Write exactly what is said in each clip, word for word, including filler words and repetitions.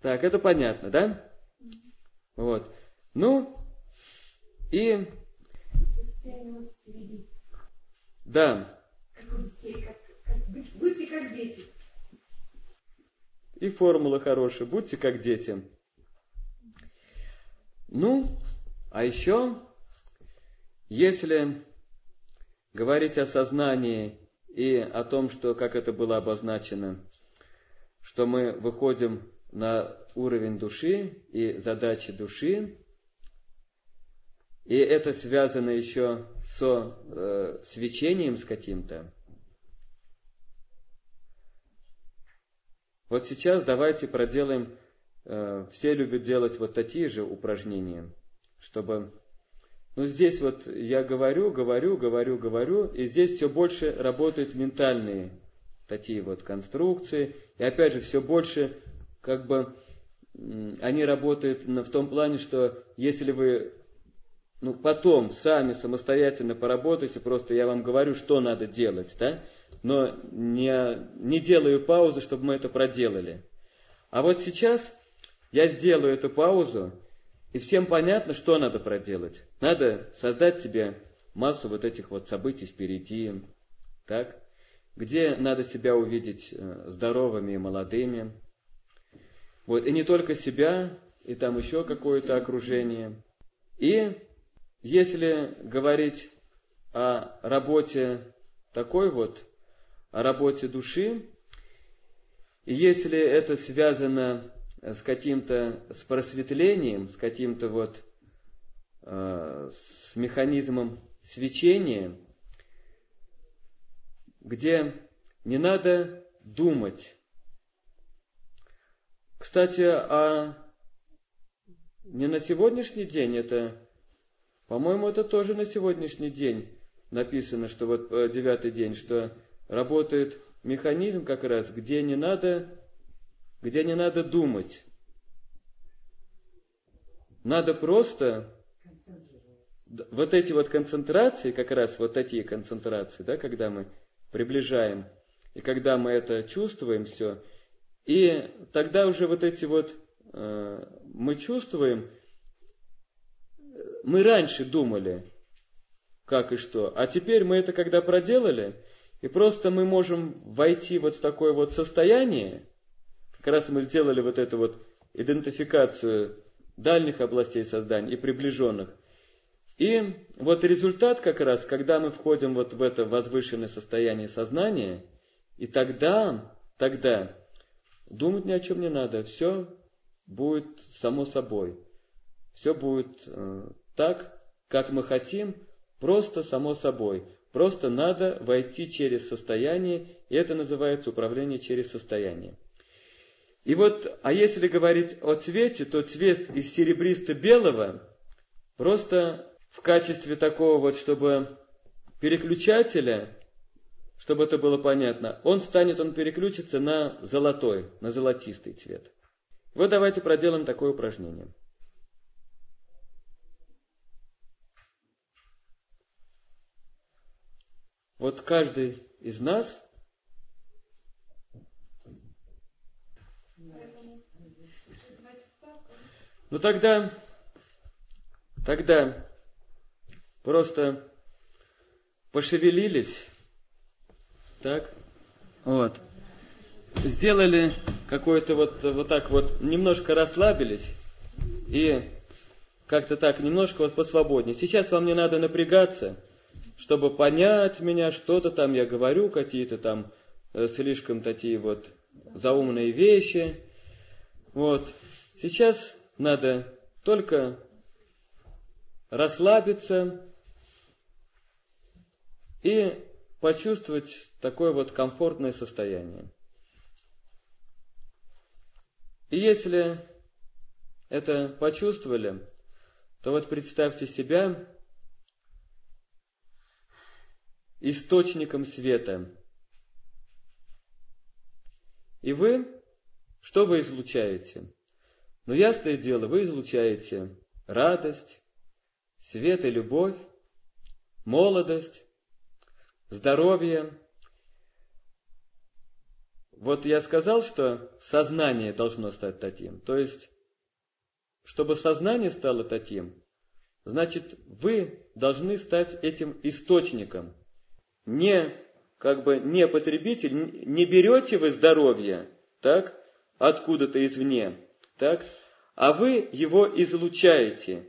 Так, это понятно, да? Вот. Ну, и... Да. Будьте как дети. И формула хорошая. Будьте как дети. Ну, а еще, если говорить о сознании и о том, что, как это было обозначено, что мы выходим на уровень души и задачи души, и это связано еще со э, свечением с каким-то. Вот сейчас давайте проделаем, э, все любят делать вот такие же упражнения, чтобы... Ну, здесь вот я говорю, говорю, говорю, говорю, и здесь все больше работают ментальные такие вот конструкции, и опять же все больше как бы они работают в том плане, что если вы ну, потом сами самостоятельно поработаете, просто я вам говорю, что надо делать, да, но не, не делаю паузы, чтобы мы это проделали. А вот сейчас я сделаю эту паузу, и всем понятно, что надо проделать. Надо создать себе массу вот этих вот событий впереди, так, где надо себя увидеть здоровыми и молодыми. Вот, и не только себя, и там еще какое-то окружение. И если говорить о работе такой вот, о работе души, и если это связано с каким-то, с просветлением, с каким-то вот, э, с механизмом свечения, где не надо думать. Кстати, а не на сегодняшний день это, по-моему, это тоже на сегодняшний день написано, что вот девятый день, что работает механизм как раз, где не надо, где не надо думать. Надо просто вот эти вот концентрации, как раз вот такие концентрации, да, когда мы приближаем, и когда мы это чувствуем все, и тогда уже вот эти вот э, мы чувствуем, мы раньше думали, как и что, а теперь мы это когда проделали, и просто мы можем войти вот в такое вот состояние, как раз мы сделали вот эту вот идентификацию дальних областей сознания и приближенных. И вот результат как раз, когда мы входим вот в это возвышенное состояние сознания, и тогда, тогда думать ни о чем не надо, все будет само собой. Все будет э, так, как мы хотим, просто само собой. Просто надо войти через состояние, и это называется управление через состояние. И вот, а если говорить о цвете, то цвет из серебристо-белого просто в качестве такого вот, чтобы переключателя, чтобы это было понятно, он станет, он переключится на золотой, на золотистый цвет. Вот давайте проделаем такое упражнение. Вот каждый из нас ну тогда, тогда просто пошевелились, так, вот, сделали какое-то вот, вот так вот, немножко расслабились и как-то так немножко вот посвободнее. Сейчас вам не надо напрягаться, чтобы понять меня, что-то там я говорю, какие-то там э, слишком такие вот заумные вещи. Вот. Сейчас надо только расслабиться и почувствовать такое вот комфортное состояние. И если это почувствовали, то вот представьте себя источником света. И вы, что вы излучаете? Ну, ясное дело, вы излучаете радость, свет и любовь, молодость, здоровье. вот я сказал, что сознание должно стать таким. То есть, чтобы сознание стало таким, значит, вы должны стать этим источником. Не, как бы, не потребитель, не берете вы здоровье, так, откуда-то извне, так, а вы его излучаете.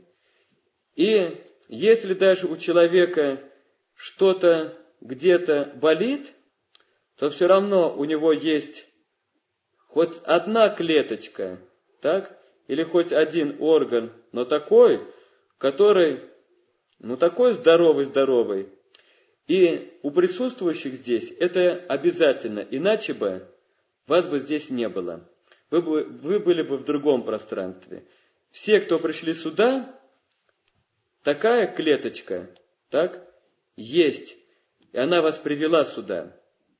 И если даже у человека что-то где-то болит, то все равно у него есть хоть одна клеточка, так, или хоть один орган, но такой, который, ну такой здоровый-здоровый. И у присутствующих здесь это обязательно, иначе бы вас бы здесь не было. Вы, бы, вы были бы в другом пространстве. Все, кто пришли сюда, такая клеточка, так, есть. И она вас привела сюда.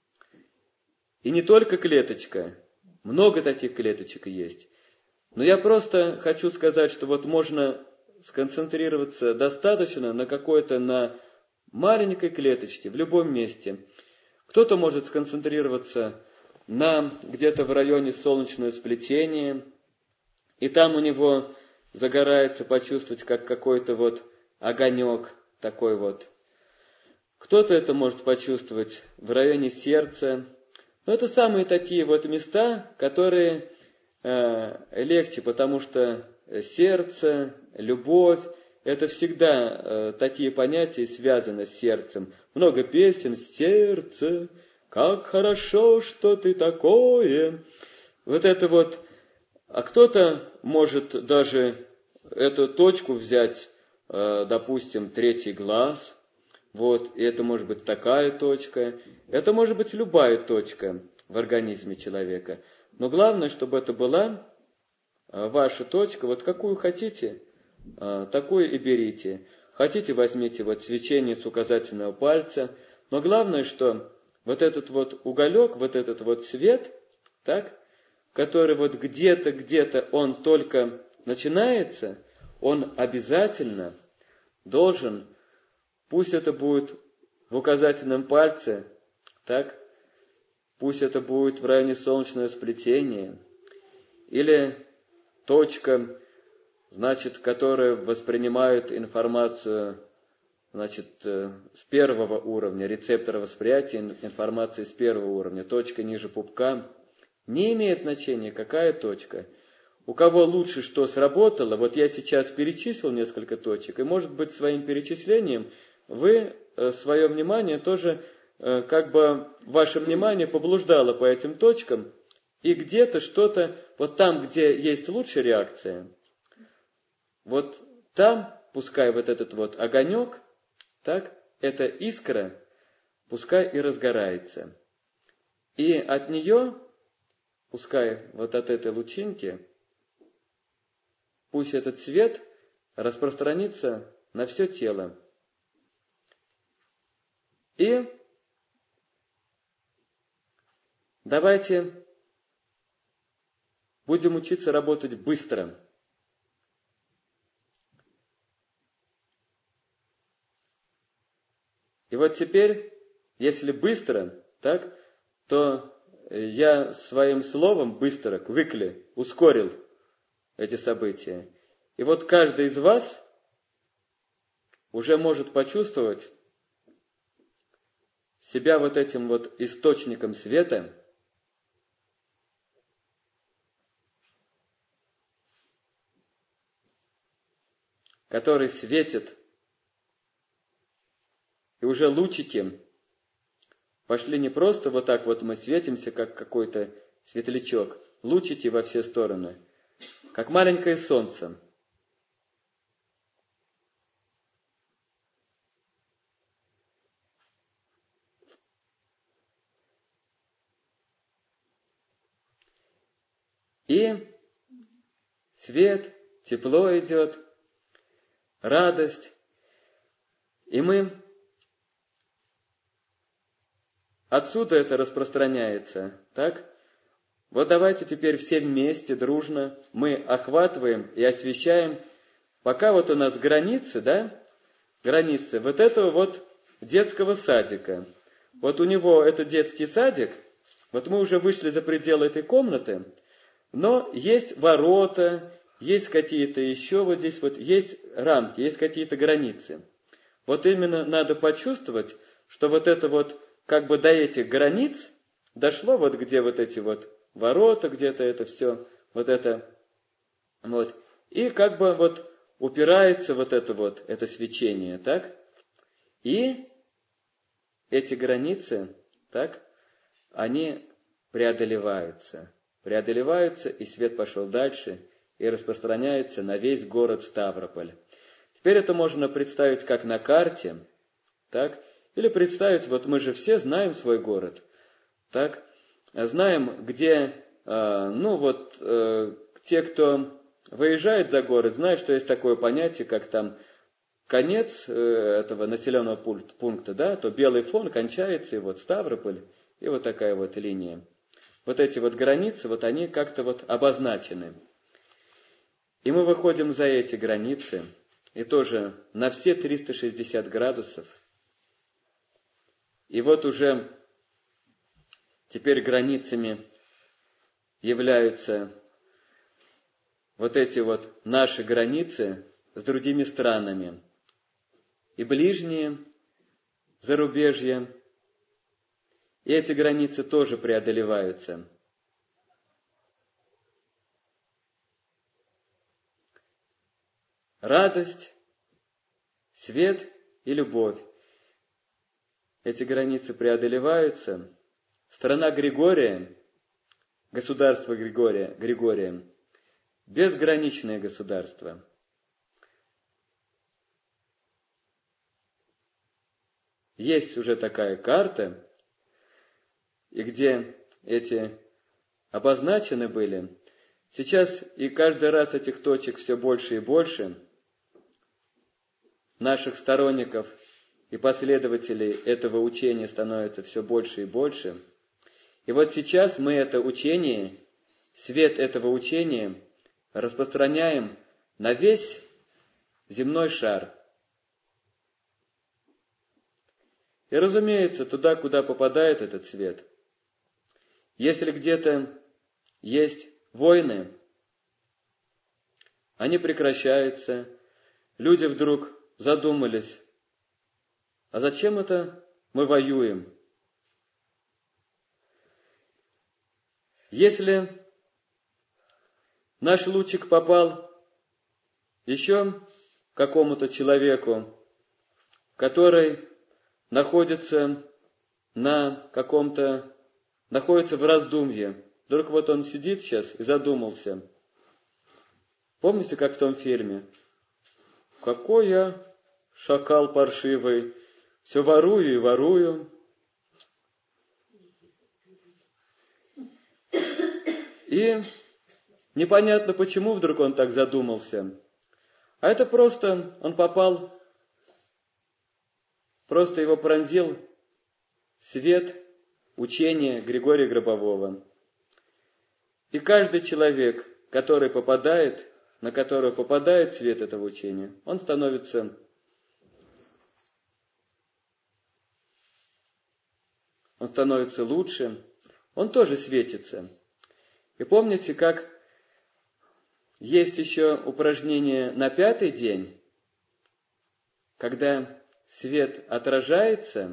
И не только клеточка, много таких клеточек есть. Но я просто хочу сказать, что вот можно сконцентрироваться достаточно на какой-то, на маленькой клеточке, в любом месте. Кто-то может сконцентрироваться на где-то в районе солнечного сплетения, и там у него загорается, почувствовать, как какой-то вот огонек такой вот. Кто-то это может почувствовать в районе сердца. Но это самые такие вот места, которые э, легче, потому что сердце, любовь, это всегда э, такие понятия связаны с сердцем. Много песен «Сердце, как хорошо, что ты такое». Вот это вот. А кто-то может даже эту точку взять, э, допустим, третий глаз. Вот, и это может быть такая точка. Это может быть любая точка в организме человека. Но главное, чтобы это была э, ваша точка. Вот какую хотите, э, такую и берите. Хотите, возьмите вот свечение с указательного пальца. Но главное, что вот этот вот уголек, вот этот вот свет, так, который вот где-то, где-то он только начинается, он обязательно должен, пусть это будет в указательном пальце, так, пусть это будет в районе солнечного сплетения, или точка, значит, которая воспринимает информацию, значит, с первого уровня, рецептора восприятия информации с первого уровня, точка ниже пупка. Не имеет значения, какая точка. У кого лучше что сработало, вот я сейчас перечислил несколько точек, и, может быть, своим перечислением вы свое внимание тоже, как бы, ваше внимание поблуждало по этим точкам, и где-то что-то, вот там, где есть лучшая реакция, вот там, пускай вот этот вот огонек, так, эта искра, пускай и разгорается. И от нее, пускай вот от этой лучинки, пусть этот свет распространится на все тело. И давайте будем учиться работать быстро. И вот теперь, если быстро, так, то я своим словом быстро, quickly, ускорил эти события. И вот каждый из вас уже может почувствовать себя вот этим вот источником света, который светит, и уже лучики пошли не просто вот так вот мы светимся, как какой-то светлячок, лучики во все стороны, как маленькое солнце. И свет, тепло идет, радость. И мы отсюда это распространяется, так? Вот давайте теперь все вместе, дружно, мы охватываем и освещаем, пока вот у нас границы, да, границы вот этого вот детского садика. Вот у него это детский садик, Вот мы уже вышли за пределы этой комнаты, но есть ворота, есть какие-то еще вот здесь, вот есть рамки, есть какие-то границы. Вот именно надо почувствовать, что вот это вот, как бы до этих границ дошло, вот где вот эти вот ворота, где-то это все, вот это, вот. И как бы вот упирается вот это вот, это свечение, так? И эти границы, так, они преодолеваются. Преодолеваются, и свет пошел дальше, и распространяется на весь город Ставрополь. Теперь это можно представить как на карте, так? Или представить, вот мы же все знаем свой город, так? Знаем, где, ну вот, те, кто выезжает за город, знают, что есть такое понятие, как там конец этого населенного пункта, да, то белый фон кончается, и вот Ставрополь, и вот такая вот линия. Вот эти вот границы, вот они как-то вот обозначены. И мы выходим за эти границы, и тоже на все триста шестьдесят градусов. И вот уже теперь границами являются вот эти вот наши границы с другими странами. И ближние, зарубежья. И эти границы тоже преодолеваются. Радость, свет и любовь. Эти границы преодолеваются. Страна Григория, государство Григория, Григория, безграничное государство. Есть уже такая карта, и где эти обозначены были. Сейчас и каждый раз этих точек все больше и больше. Наших сторонников и последователей этого учения становится все больше и больше. И вот сейчас мы это учение, свет этого учения распространяем на весь земной шар. И, разумеется, туда, куда попадает этот свет, если где-то есть войны, они прекращаются, люди вдруг задумались, а зачем это мы воюем? Если наш лучик попал еще к какому-то человеку, который находится на каком-то, находится в раздумье, вдруг вот он сидит сейчас и задумался. Помните, как в том фильме? Какой я шакал паршивый, все ворую и ворую. И непонятно, почему вдруг он так задумался. А это просто он попал, просто его пронзил свет учения Григория Гробового. И каждый человек, который попадает, на которого попадает свет этого учения, он становится он становится лучше, он тоже светится. И помните, как есть еще упражнение на пятый день, когда свет отражается,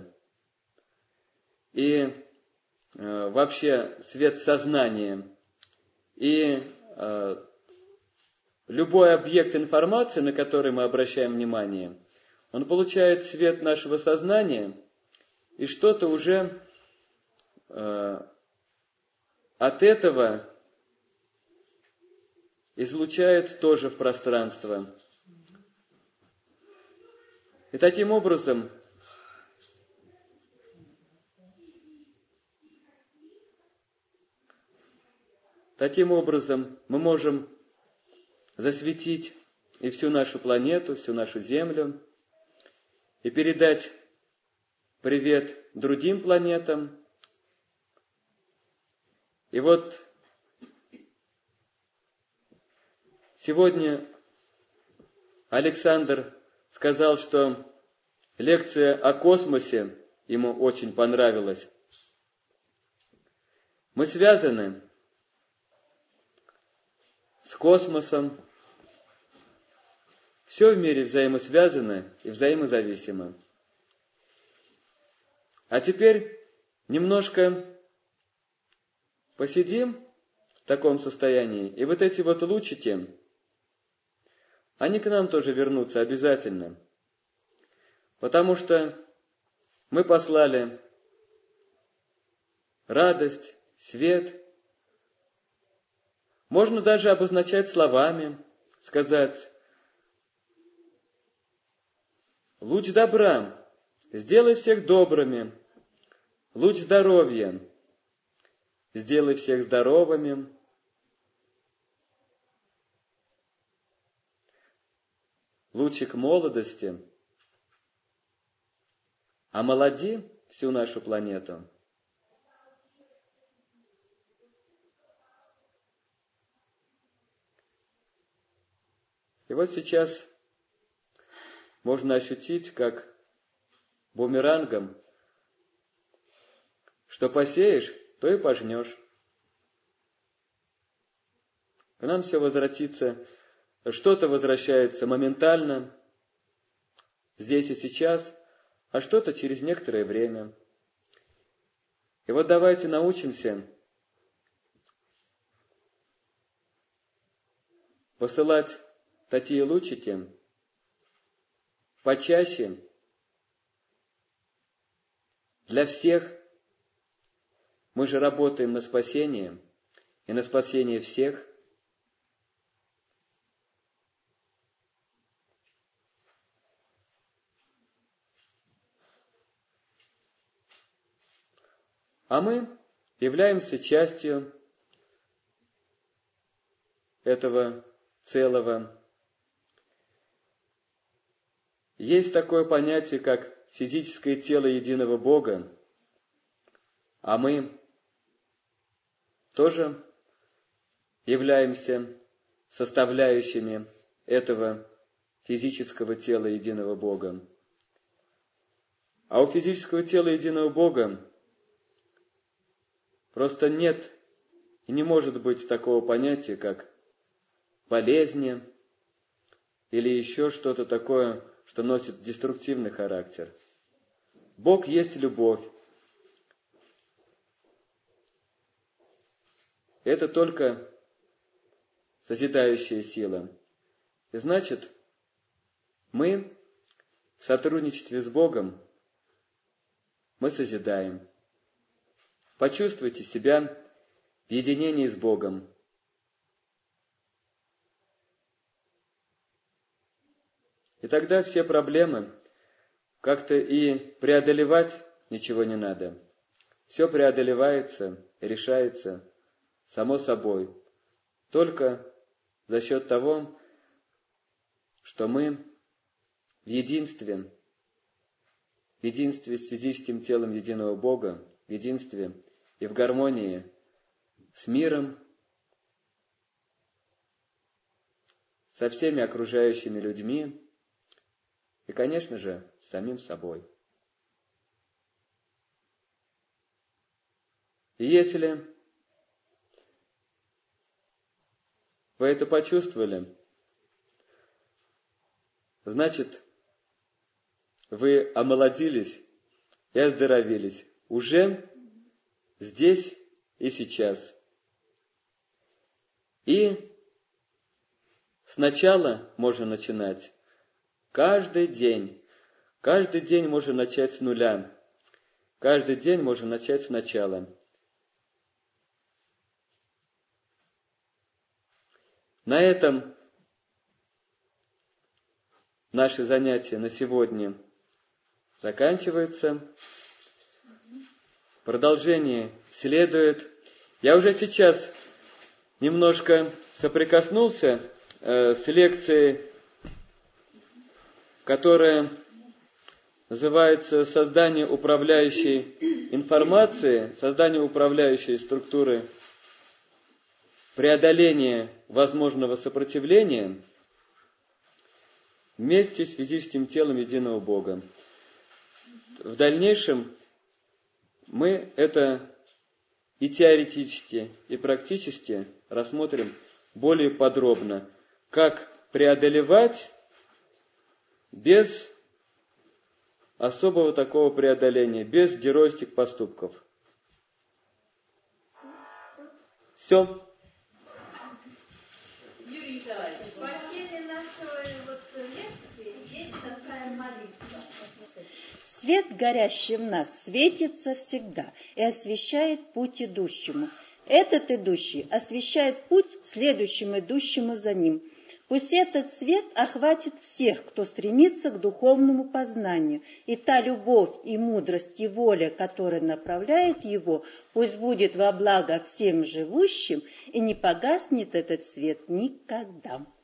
и э, вообще свет сознания, и э, любой объект информации, на который мы обращаем внимание, он получает свет нашего сознания, и что-то уже э, от этого излучает тоже в пространство. И таким образом таким образом мы можем засветить и всю нашу планету, всю нашу Землю, и передать привет другим планетам. И вот сегодня Александр сказал, что лекция о космосе ему очень понравилась. Мы связаны с космосом. Все в мире взаимосвязано и взаимозависимо. А теперь немножко посидим в таком состоянии, и вот эти вот лучики, они к нам тоже вернутся обязательно. Потому что мы послали радость, свет. Можно даже обозначать словами, сказать: луч добра, сделай всех добрыми. Луч здоровья, сделай всех здоровыми. Лучик молодости, омолоди всю нашу планету. И вот сейчас можно ощутить, как бумерангом, что посеешь, то и пожнешь. К нам все возвратится, что-то возвращается моментально, здесь и сейчас, а что-то через некоторое время. И вот давайте научимся посылать такие лучики почаще для всех. Мы же работаем на спасение и на спасение всех. А мы являемся частью этого целого. Есть такое понятие, как физическое тело единого Бога, а мы тоже являемся составляющими этого физического тела единого Бога. А у физического тела единого Бога просто нет и не может быть такого понятия, как болезни или еще что-то такое, что носит деструктивный характер. Бог есть любовь. Это только созидающая сила. И значит, мы в сотрудничестве с Богом, мы созидаем. Почувствуйте себя в единении с Богом. И тогда все проблемы как-то и преодолевать ничего не надо. Все преодолевается, решается само собой. Только за счет того, что мы в единстве, в единстве с физическим телом единого Бога, в единстве и в гармонии с миром, со всеми окружающими людьми и, конечно же, с самим собой. И если вы это почувствовали, значит, вы омолодились и оздоровились уже здесь и сейчас. И сначала можно начинать каждый день. Каждый день можно начать с нуля. Каждый день можно начать сначала. На этом наши занятия на сегодня заканчиваются. Продолжение следует. Я уже сейчас немножко соприкоснулся э, с лекцией, которая называется «Создание управляющей информации», «Создание управляющей структуры преодоления возможного сопротивления вместе с физическим телом единого Бога». В дальнейшем мы это и теоретически, и практически рассмотрим более подробно, как преодолевать без особого такого преодоления, без геройских поступков. Все. Юрий Николаевич, по теме нашей вот лекции есть такая молитва. Свет, горящий в нас, светится всегда и освещает путь идущему. Этот идущий освещает путь следующему идущему за ним. Пусть этот свет охватит всех, кто стремится к духовному познанию, и та любовь и мудрость и воля, которая направляет его, пусть будет во благо всем живущим, и не погаснет этот свет никогда.